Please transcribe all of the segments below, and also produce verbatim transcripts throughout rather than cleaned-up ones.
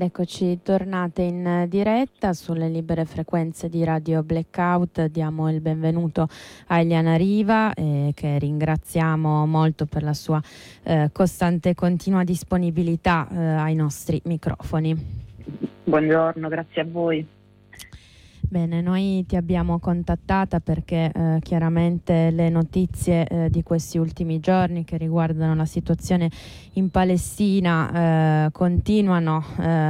Ed eccoci tornate in diretta sulle libere frequenze di Radio Blackout. Diamo il benvenuto a Eliana Riva, eh, che ringraziamo molto per la sua eh, costante e continua disponibilità eh, ai nostri microfoni. Buongiorno, grazie a voi. Bene, noi ti abbiamo contattata perché eh, chiaramente le notizie eh, di questi ultimi giorni che riguardano la situazione in Palestina eh, continuano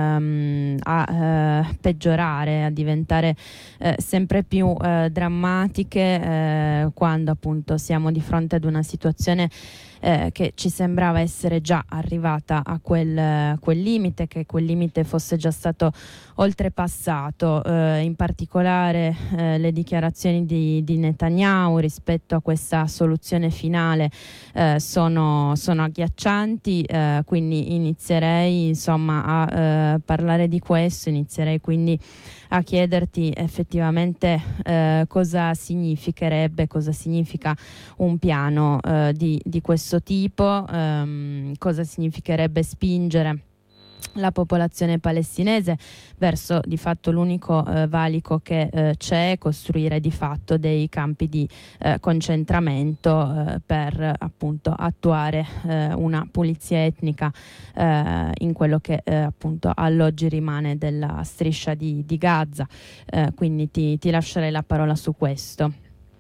ehm, a eh, peggiorare, a diventare eh, sempre più eh, drammatiche eh, quando appunto siamo di fronte ad una situazione Eh, che ci sembrava essere già arrivata a quel, quel limite, che quel limite fosse già stato oltrepassato, eh, in particolare eh, le dichiarazioni di, di Netanyahu rispetto a questa soluzione finale eh, sono, sono agghiaccianti, eh, quindi inizierei insomma a eh, parlare di questo, inizierei quindi a chiederti effettivamente eh, cosa significherebbe, cosa significa un piano eh, di, di questo tipo, ehm, cosa significherebbe spingere la popolazione palestinese verso di fatto l'unico eh, valico che eh, c'è, costruire di fatto dei campi di eh, concentramento eh, per appunto attuare eh, una pulizia etnica eh, in quello che eh, appunto all'oggi rimane della striscia di, di Gaza. Eh, quindi ti, ti lascerei la parola su questo.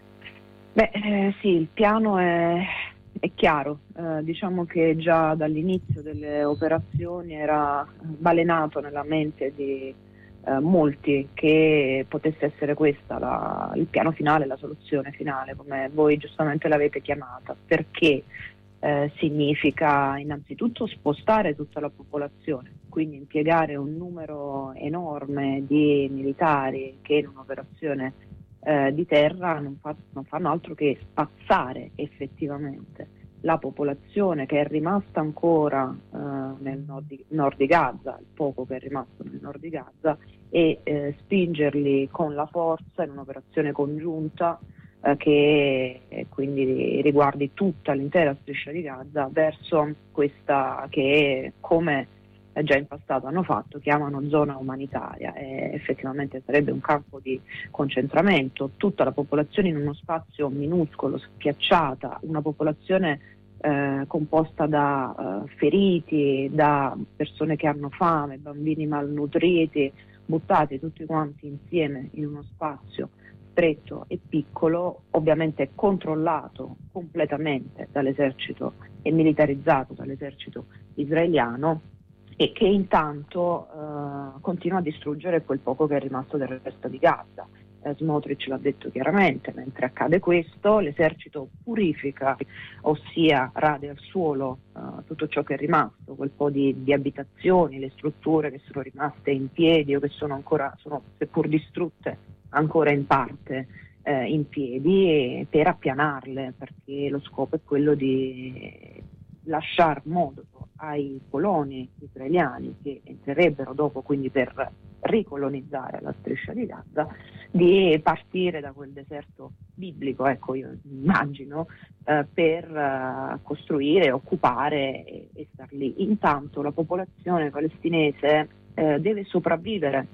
Beh, eh, sì, il piano è, è chiaro, eh, diciamo che già dall'inizio delle operazioni era balenato nella mente di eh, molti che potesse essere questa la, il piano finale, la soluzione finale, come voi giustamente l'avete chiamata, perché eh, significa innanzitutto spostare tutta la popolazione, quindi impiegare un numero enorme di militari che in un'operazione Eh, di terra non, fa, non fanno altro che spazzare effettivamente la popolazione che è rimasta ancora eh, nel nord di, nord di Gaza, il poco che è rimasto nel nord di Gaza, e eh, spingerli con la forza in un'operazione congiunta eh, che eh, quindi riguardi tutta l'intera striscia di Gaza verso questa che, come già in passato hanno fatto, chiamano zona umanitaria, e effettivamente sarebbe un campo di concentramento, tutta la popolazione in uno spazio minuscolo, schiacciata, una popolazione eh, composta da eh, feriti, da persone che hanno fame, bambini malnutriti, buttati tutti quanti insieme in uno spazio stretto e piccolo, ovviamente controllato completamente dall'esercito e militarizzato dall'esercito israeliano, e che intanto eh, continua a distruggere quel poco che è rimasto del resto di Gaza. Eh, Smotrich l'ha detto chiaramente: mentre accade questo, l'esercito purifica, ossia rade al suolo eh, tutto ciò che è rimasto, quel po' di, di abitazioni, le strutture che sono rimaste in piedi o che sono ancora, sono seppur distrutte, ancora in parte eh, in piedi, per appianarle, perché lo scopo è quello di lasciar modo ai coloni israeliani che entrerebbero dopo, quindi per ricolonizzare la striscia di Gaza, di partire da quel deserto biblico, ecco, io immagino, eh, per eh, costruire, occupare e, e star lì. Intanto la popolazione palestinese eh, deve sopravvivere,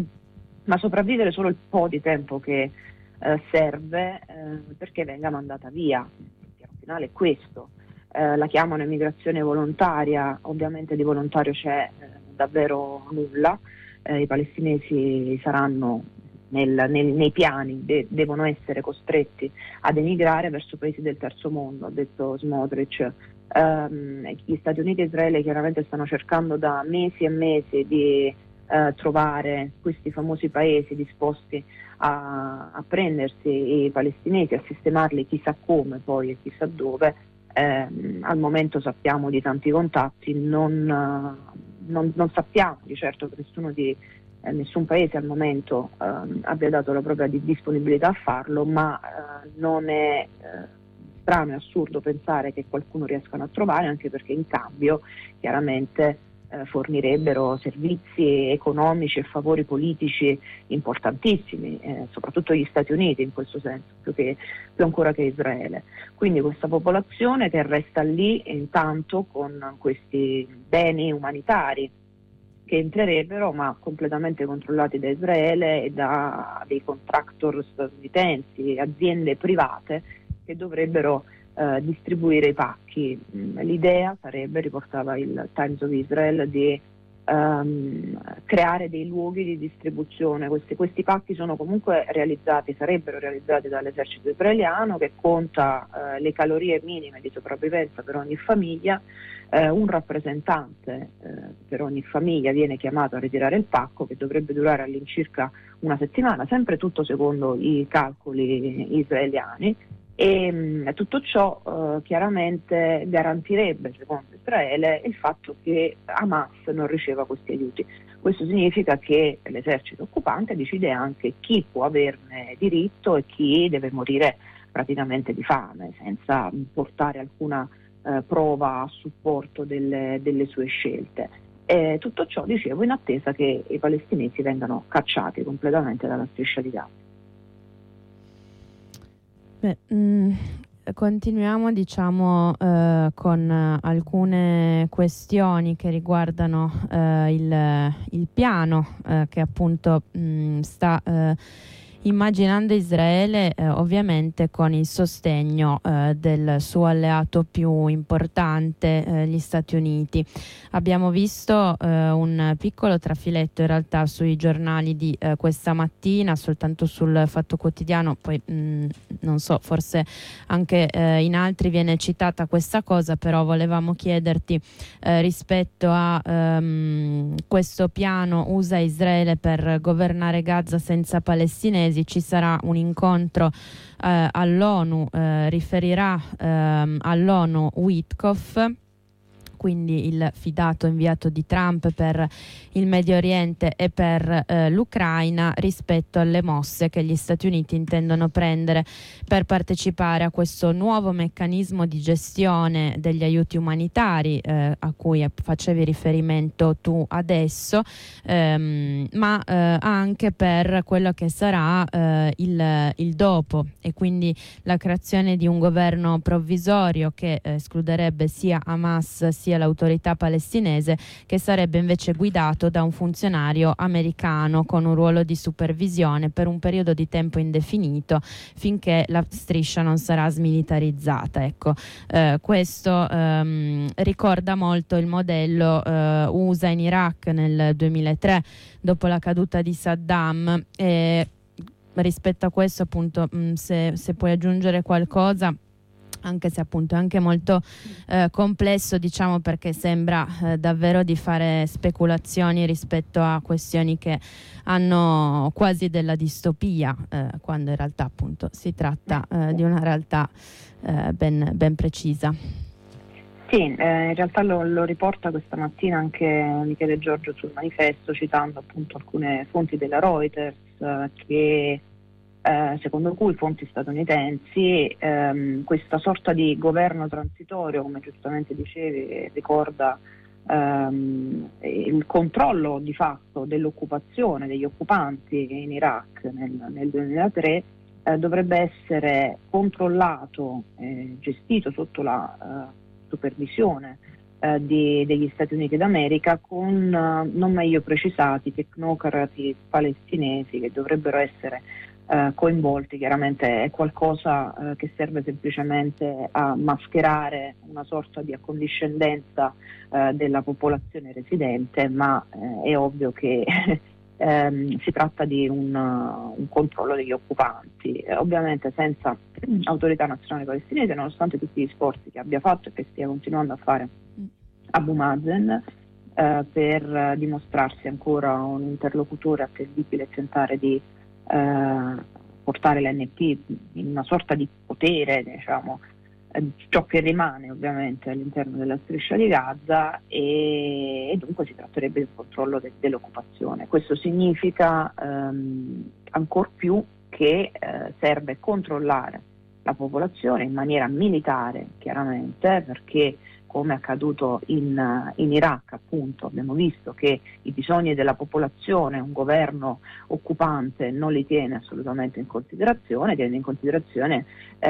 ma sopravvivere solo il po' di tempo che eh, serve eh, perché venga mandata via. Il piano finale è questo. Eh, la chiamano immigrazione volontaria, ovviamente di volontario c'è eh, davvero nulla, eh, i palestinesi saranno nel, nel, nei piani, de- devono essere costretti ad emigrare verso paesi del terzo mondo, ha detto Smotrich. Um, gli Stati Uniti e Israele chiaramente stanno cercando da mesi e mesi di eh, trovare questi famosi paesi disposti a, a prendersi i palestinesi, a sistemarli chissà come poi e chissà dove. Eh, al momento sappiamo di tanti contatti, non, non, non sappiamo di certo che nessuno di, eh, nessun paese al momento eh, abbia dato la propria disponibilità a farlo, ma eh, non è eh, strano e assurdo pensare che qualcuno riescano a trovare, anche perché in cambio chiaramente eh, fornirebbero servizi economici e favori politici importantissimi, eh, soprattutto gli Stati Uniti in questo senso, più, che, più ancora che Israele. Quindi questa popolazione che resta lì intanto con questi beni umanitari che entrerebbero, ma completamente controllati da Israele e da dei contractor statunitensi, aziende private che dovrebbero eh, distribuire i pacchi. L'idea sarebbe, riportava il Times of Israel, di ehm, creare dei luoghi di distribuzione. Questi, questi pacchi sono comunque realizzati, sarebbero realizzati dall'esercito israeliano, che conta eh, le calorie minime di sopravvivenza per ogni famiglia. Eh, un rappresentante eh, per ogni famiglia viene chiamato a ritirare il pacco, che dovrebbe durare all'incirca una settimana, sempre tutto secondo i calcoli israeliani, e mh, tutto ciò eh, chiaramente garantirebbe, secondo Israele, il fatto che Hamas non riceva questi aiuti. Questo significa che l'esercito occupante decide anche chi può averne diritto e chi deve morire praticamente di fame, senza portare alcuna Eh, prova a supporto delle, delle sue scelte. E tutto ciò, dicevo, in attesa che i palestinesi vengano cacciati completamente dalla striscia di Gaza. Beh, mh, continuiamo diciamo eh, con alcune questioni che riguardano eh, il, il piano eh, che appunto mh, sta eh, immaginando Israele, eh, ovviamente con il sostegno eh, del suo alleato più importante, eh, gli Stati Uniti. Abbiamo visto eh, un piccolo trafiletto in realtà sui giornali di eh, questa mattina, soltanto sul Fatto Quotidiano, poi mh, non so, forse anche eh, in altri viene citata questa cosa, però volevamo chiederti eh, rispetto a ehm, questo piano U S A-Israele per governare Gaza senza palestinesi. Ci sarà un incontro eh, all'ONU, eh, riferirà eh, all'ONU Witkoff, quindi il fidato inviato di Trump per il Medio Oriente e per eh, l'Ucraina, rispetto alle mosse che gli Stati Uniti intendono prendere per partecipare a questo nuovo meccanismo di gestione degli aiuti umanitari eh, a cui facevi riferimento tu adesso, ehm, ma eh, anche per quello che sarà eh, il, il dopo, e quindi la creazione di un governo provvisorio che eh, escluderebbe sia Hamas sia l'autorità palestinese, che sarebbe invece guidato da un funzionario americano con un ruolo di supervisione per un periodo di tempo indefinito, finché la striscia non sarà smilitarizzata. Ecco, eh, questo ehm, ricorda molto il modello eh, U S A in Iraq nel duemilatré, dopo la caduta di Saddam. E rispetto a questo, appunto, mh, se, se puoi aggiungere qualcosa, anche se appunto è anche molto eh, complesso, diciamo, perché sembra eh, davvero di fare speculazioni rispetto a questioni che hanno quasi della distopia, eh, quando in realtà appunto si tratta eh, di una realtà eh, ben, ben precisa. Sì, eh, in realtà lo, lo riporta questa mattina anche Michele Giorgio sul Manifesto, citando appunto alcune fonti della Reuters eh, che Eh, secondo cui fonti statunitensi ehm, questa sorta di governo transitorio, come giustamente dicevi, ricorda ehm, il controllo di fatto dell'occupazione degli occupanti in Iraq nel, nel duemilatré, eh, dovrebbe essere controllato e eh, gestito sotto la eh, supervisione eh, di, degli Stati Uniti d'America, con eh, non meglio precisati tecnocrati palestinesi che dovrebbero essere Uh, coinvolti. Chiaramente è qualcosa uh, che serve semplicemente a mascherare una sorta di accondiscendenza uh, della popolazione residente, ma uh, è ovvio che um, si tratta di un, uh, un controllo degli occupanti, eh, ovviamente senza autorità nazionale palestinese, nonostante tutti gli sforzi che abbia fatto e che stia continuando a fare Abu Mazen uh, per uh, dimostrarsi ancora un interlocutore attendibile e tentare di Uh, portare l'N P in una sorta di potere, diciamo, eh, ciò che rimane ovviamente all'interno della striscia di Gaza, e, e dunque si tratterebbe del controllo de- dell'occupazione. Questo significa um, ancor più che uh, serve controllare la popolazione in maniera militare, chiaramente, perché come è accaduto in, in Iraq, appunto, abbiamo visto che i bisogni della popolazione un governo occupante non li tiene assolutamente in considerazione, tiene in considerazione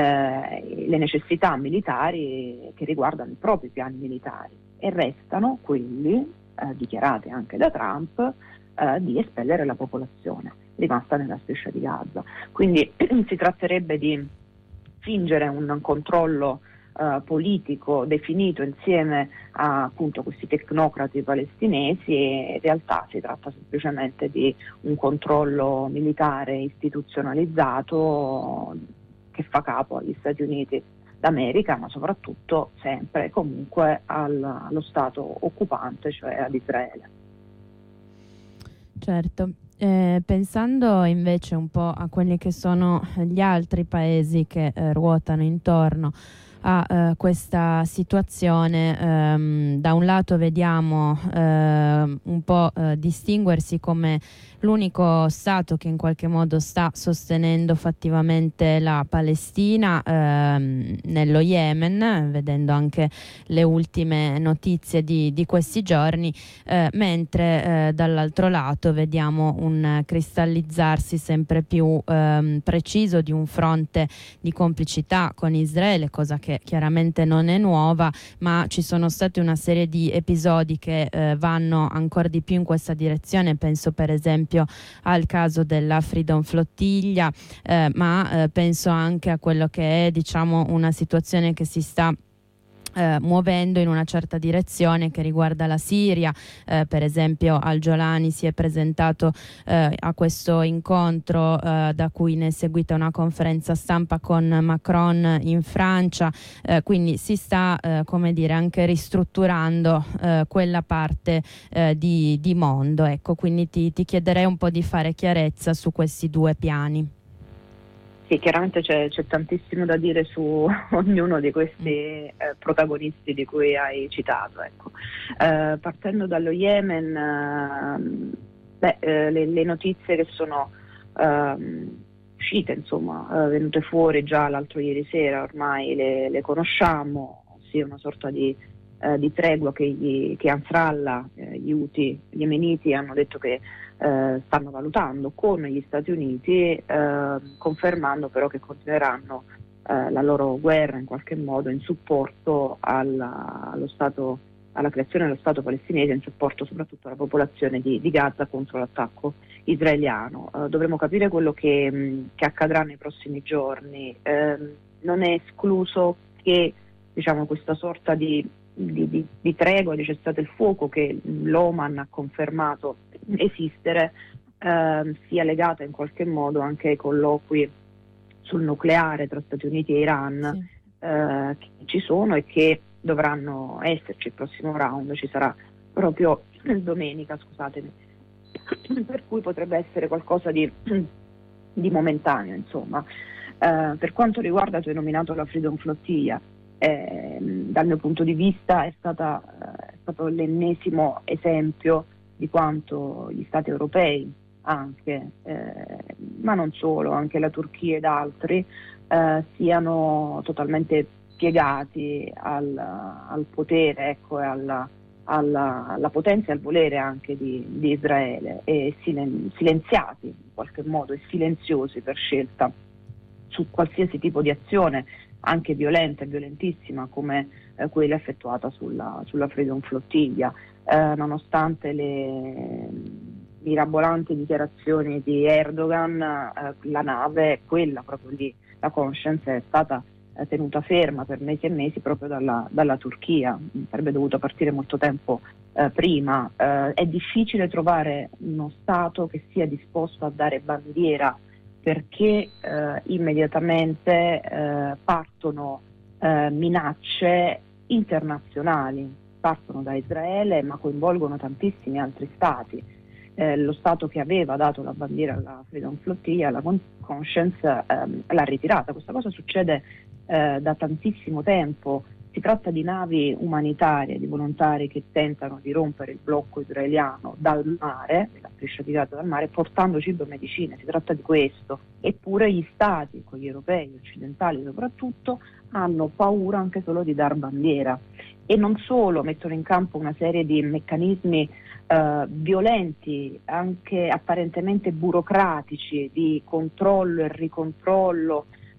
eh, le necessità militari che riguardano i propri piani militari, e restano quelli eh, dichiarate anche da Trump, eh, di espellere la popolazione rimasta nella striscia di Gaza. Quindi si tratterebbe di fingere un controllo Uh, politico definito insieme a appunto questi tecnocrati palestinesi, e in realtà si tratta semplicemente di un controllo militare istituzionalizzato che fa capo agli Stati Uniti d'America, ma soprattutto sempre e comunque al, allo Stato occupante, cioè ad Israele. Certo. Eh, pensando invece un po' a quelli che sono gli altri paesi che eh, ruotano intorno a eh, questa situazione, ehm, da un lato vediamo eh, un po' eh, distinguersi come l'unico Stato che in qualche modo sta sostenendo fattivamente la Palestina ehm, nello Yemen, vedendo anche le ultime notizie di, di questi giorni, eh, mentre eh, dall'altro lato vediamo un cristallizzarsi sempre più ehm, preciso di un fronte di complicità con Israele, cosa che chiaramente non è nuova, ma ci sono stati una serie di episodi che eh, vanno ancora di più in questa direzione. Penso per esempio al caso della Freedom Flottiglia, eh, ma eh, penso anche a quello che è, diciamo, una situazione che si sta Eh, muovendo in una certa direzione che riguarda la Siria. Eh, per esempio Al-Jolani si è presentato eh, a questo incontro eh, da cui ne è seguita una conferenza stampa con Macron in Francia, eh, quindi si sta eh, come dire anche ristrutturando eh, quella parte eh, di, di mondo, ecco, quindi ti, ti chiederei un po' di fare chiarezza su questi due piani. Sì, chiaramente c'è, c'è tantissimo da dire su ognuno di questi eh, protagonisti di cui hai citato. Ecco. Eh, partendo dallo Yemen, eh, beh, eh, le, le notizie che sono eh, uscite, insomma, eh, venute fuori già l'altro ieri sera, ormai le, le conosciamo, ossia una sorta di, eh, di tregua che, gli, che Ansarallah, eh, gli Houthi, gli Yemeniti hanno detto che Eh, stanno valutando con gli Stati Uniti, eh, confermando però che continueranno eh, la loro guerra in qualche modo in supporto alla, allo Stato, alla creazione dello Stato palestinese, in supporto soprattutto alla popolazione di, di Gaza contro l'attacco israeliano. Eh, dovremo capire quello che, mh, che accadrà nei prossimi giorni. Eh, non è escluso che, diciamo, questa sorta di Di, di, di tregua, di cessate il fuoco che l'Oman ha confermato esistere, eh, sia legata in qualche modo anche ai colloqui sul nucleare tra Stati Uniti e Iran, sì. eh, che ci sono e che dovranno esserci. Il prossimo round ci sarà proprio domenica, scusatemi, per cui potrebbe essere qualcosa di, di momentaneo, insomma. Eh, per quanto riguarda, tu hai nominato la Freedom Flottiglia. Eh, dal mio punto di vista è, stata, eh, è stato l'ennesimo esempio di quanto gli Stati europei, anche, eh, ma non solo, anche la Turchia ed altri, eh, siano totalmente piegati al, al potere, ecco, alla, alla, alla potenza e al volere anche di, di Israele, e silen- silenziati in qualche modo e silenziosi per scelta su qualsiasi tipo di azione, anche violenta e violentissima come eh, quella effettuata sulla, sulla Freedom Flottiglia, eh, nonostante le mirabolanti dichiarazioni di Erdogan, eh, la nave, quella proprio lì, la Conscience, è stata eh, tenuta ferma per mesi e mesi proprio dalla, dalla Turchia. Sarebbe dovuto partire molto tempo eh, prima. Eh, è difficile trovare uno Stato che sia disposto a dare bandiera, perché eh, immediatamente eh, partono eh, minacce internazionali, partono da Israele ma coinvolgono tantissimi altri stati. Eh, lo Stato che aveva dato la bandiera alla Freedom Flotilla, alla Conscience, ehm, l'ha ritirata. Questa cosa succede eh, da tantissimo tempo. Si tratta di navi umanitarie, di volontari che tentano di rompere il blocco israeliano dal mare, la striscia di Gaza dal mare, portando cibo e medicine. Si tratta di questo. Eppure gli stati, quelli europei, occidentali soprattutto, hanno paura anche solo di dar bandiera. E non solo, mettono in campo una serie di meccanismi eh, violenti, anche apparentemente burocratici, di controllo e ricontrollo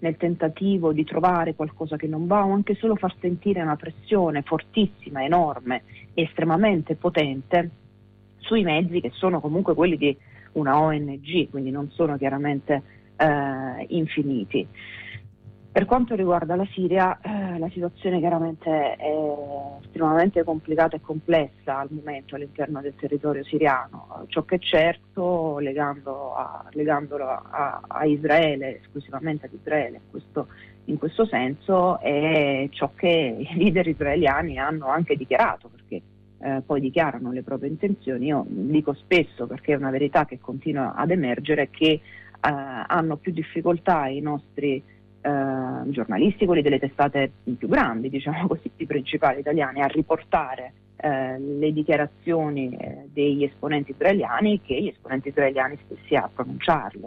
nel tentativo di trovare qualcosa che non va o anche solo far sentire una pressione fortissima, enorme, estremamente potente sui mezzi che sono comunque quelli di una O N G, quindi non sono chiaramente eh, infiniti. Per quanto riguarda la Siria, eh, la situazione chiaramente è estremamente complicata e complessa al momento all'interno del territorio siriano. Ciò che è certo, legando a, legandolo a, a Israele, esclusivamente ad Israele in questo, in questo senso, è ciò che i leader israeliani hanno anche dichiarato, perché eh, poi dichiarano le proprie intenzioni. Io dico spesso, perché è una verità che continua ad emergere, che eh, hanno più difficoltà i nostri Uh, giornalisti, quelli delle testate più grandi, diciamo così, i principali italiani, a riportare uh, le dichiarazioni uh, degli esponenti israeliani che gli esponenti israeliani stessi a pronunciarle.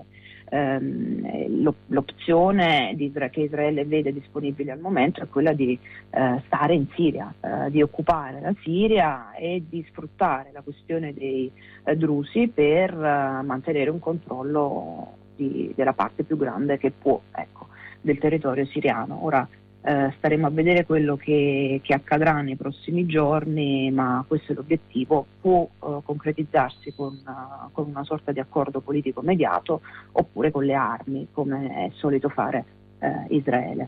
Um, l'op- l'opzione di Isra- che Israele vede disponibile al momento è quella di uh, stare in Siria, uh, di occupare la Siria e di sfruttare la questione dei uh, drusi per uh, mantenere un controllo di, della parte più grande che può, ecco, del territorio siriano. Ora eh, staremo a vedere quello che, che accadrà nei prossimi giorni, ma questo è l'obiettivo. Può eh, concretizzarsi con, uh, con una sorta di accordo politico immediato oppure con le armi, come è solito fare eh, Israele.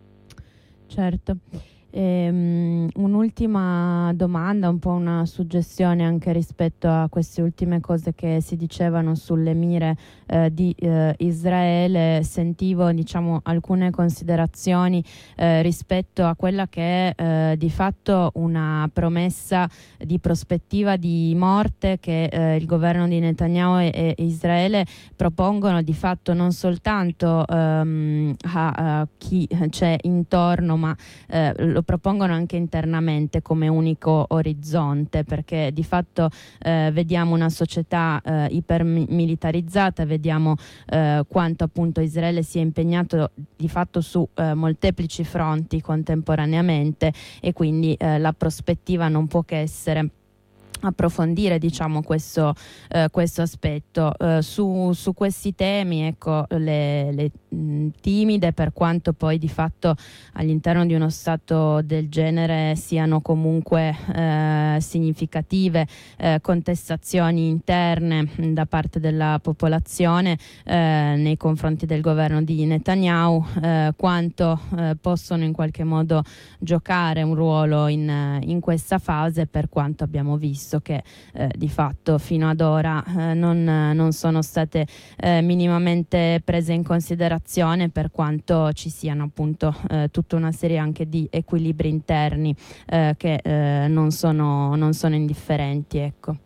Certo. Ehm, un'ultima domanda, un po' una suggestione anche rispetto a queste ultime cose che si dicevano sulle mire eh, di eh, Israele. Sentivo, diciamo, alcune considerazioni eh, rispetto a quella che è eh, di fatto una promessa di prospettiva di morte che eh, il governo di Netanyahu e, e Israele propongono di fatto non soltanto ehm, a, a chi c'è intorno, ma eh, lo propongono anche internamente come unico orizzonte, perché di fatto eh, vediamo una società eh, ipermilitarizzata, vediamo eh, quanto appunto Israele si è impegnato di fatto su eh, molteplici fronti contemporaneamente, e quindi eh, la prospettiva non può che essere approfondire, diciamo, questo, eh, questo aspetto. Eh, su, su questi temi, ecco, le, le mh, timide, per quanto poi di fatto all'interno di uno stato del genere siano comunque eh, significative eh, contestazioni interne mh, da parte della popolazione eh, nei confronti del governo di Netanyahu, eh, quanto eh, possono in qualche modo giocare un ruolo in, in questa fase, per quanto abbiamo visto che eh, di fatto fino ad ora eh, non, non sono state eh, minimamente prese in considerazione, per quanto ci siano appunto eh, tutta una serie anche di equilibri interni eh, che eh, non sono, non sono indifferenti, ecco.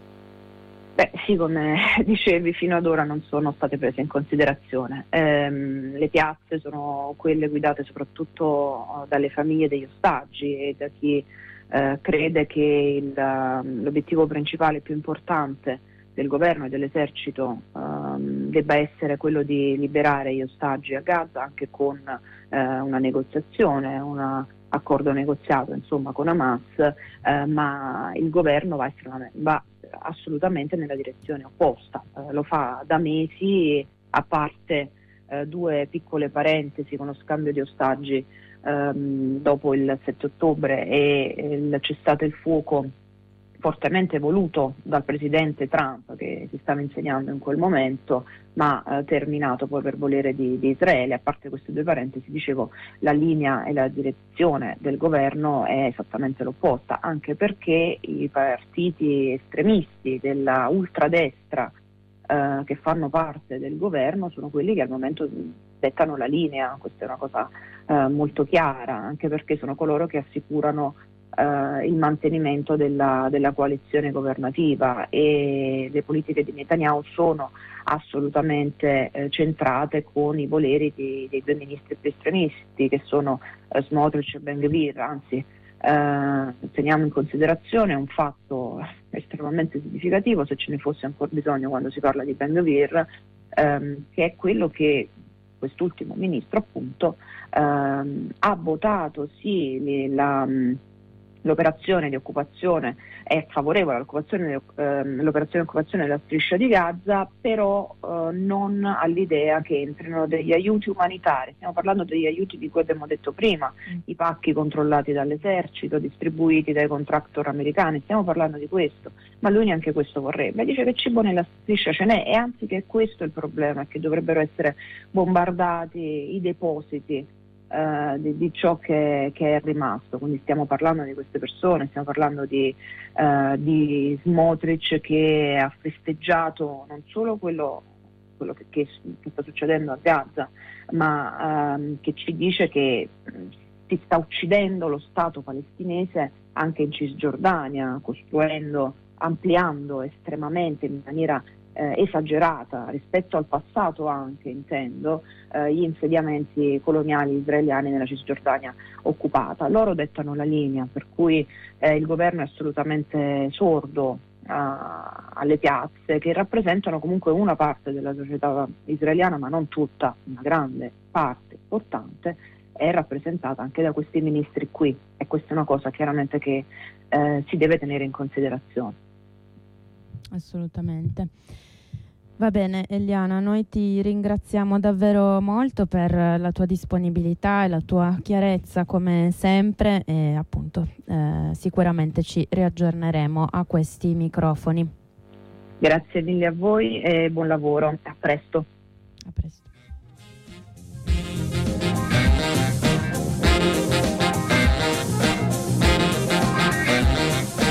Beh sì, come dicevi, fino ad ora non sono state prese in considerazione. Ehm, le piazze sono quelle guidate soprattutto dalle famiglie degli ostaggi e da chi eh, crede che il, l'obiettivo principale più importante del governo e dell'esercito ehm, debba essere quello di liberare gli ostaggi a Gaza, anche con eh, una negoziazione, un accordo negoziato insomma con Hamas, eh, ma il governo va, va assolutamente nella direzione opposta, eh, lo fa da mesi, a parte eh, due piccole parentesi con lo scambio di ostaggi ehm, dopo il sette ottobre e il cessate il fuoco fortemente voluto dal presidente Trump, che si stava insegnando in quel momento, ma eh, terminato poi per volere di, di Israele. A parte queste due parentesi, dicevo, la linea e la direzione del governo è esattamente l'opposta, anche perché i partiti estremisti della ultradestra eh, che fanno parte del governo sono quelli che al momento dettano la linea. Questa è una cosa eh, molto chiara, anche perché sono coloro che assicurano Uh, il mantenimento della, della coalizione governativa, e le politiche di Netanyahu sono assolutamente eh, centrate con i voleri di, dei due ministri più estremisti, che sono uh, Smotrich e Ben-Gvir. Anzi, uh, teniamo in considerazione un fatto estremamente significativo, se ce ne fosse ancora bisogno quando si parla di Ben-Gvir, um, che è quello che quest'ultimo ministro appunto um, ha votato sì la l'operazione di occupazione è favorevole all'occupazione, ehm, l'operazione di occupazione della striscia di Gaza, però eh, non all'idea che entrino degli aiuti umanitari. Stiamo parlando degli aiuti di cui abbiamo detto prima, mm. i pacchi controllati dall'esercito, distribuiti dai contractor americani, stiamo parlando di questo, ma lui neanche questo vorrebbe. Dice che cibo nella striscia ce n'è, e anzi che questo è il problema, che dovrebbero essere bombardati i depositi Uh, di, di ciò che, che è rimasto. Quindi stiamo parlando di queste persone, stiamo parlando di, uh, di Smotrich, che ha festeggiato non solo quello, quello che, che, che sta succedendo a Gaza, ma uh, che ci dice che si sta uccidendo lo Stato palestinese anche in Cisgiordania, costruendo, ampliando estremamente, in maniera Eh, esagerata rispetto al passato anche, intendo, eh, gli insediamenti coloniali israeliani nella Cisgiordania occupata. Loro dettano la linea, per cui eh, il governo è assolutamente sordo a, alle piazze, che rappresentano comunque una parte della società israeliana, ma non tutta. Una grande parte importante è rappresentata anche da questi ministri qui, e questa è una cosa chiaramente che eh, si deve tenere in considerazione. Assolutamente. Va bene Eliana, noi ti ringraziamo davvero molto per la tua disponibilità e la tua chiarezza come sempre, e appunto eh, sicuramente ci riaggiorneremo a questi microfoni. Grazie mille a voi e buon lavoro, a presto. A presto.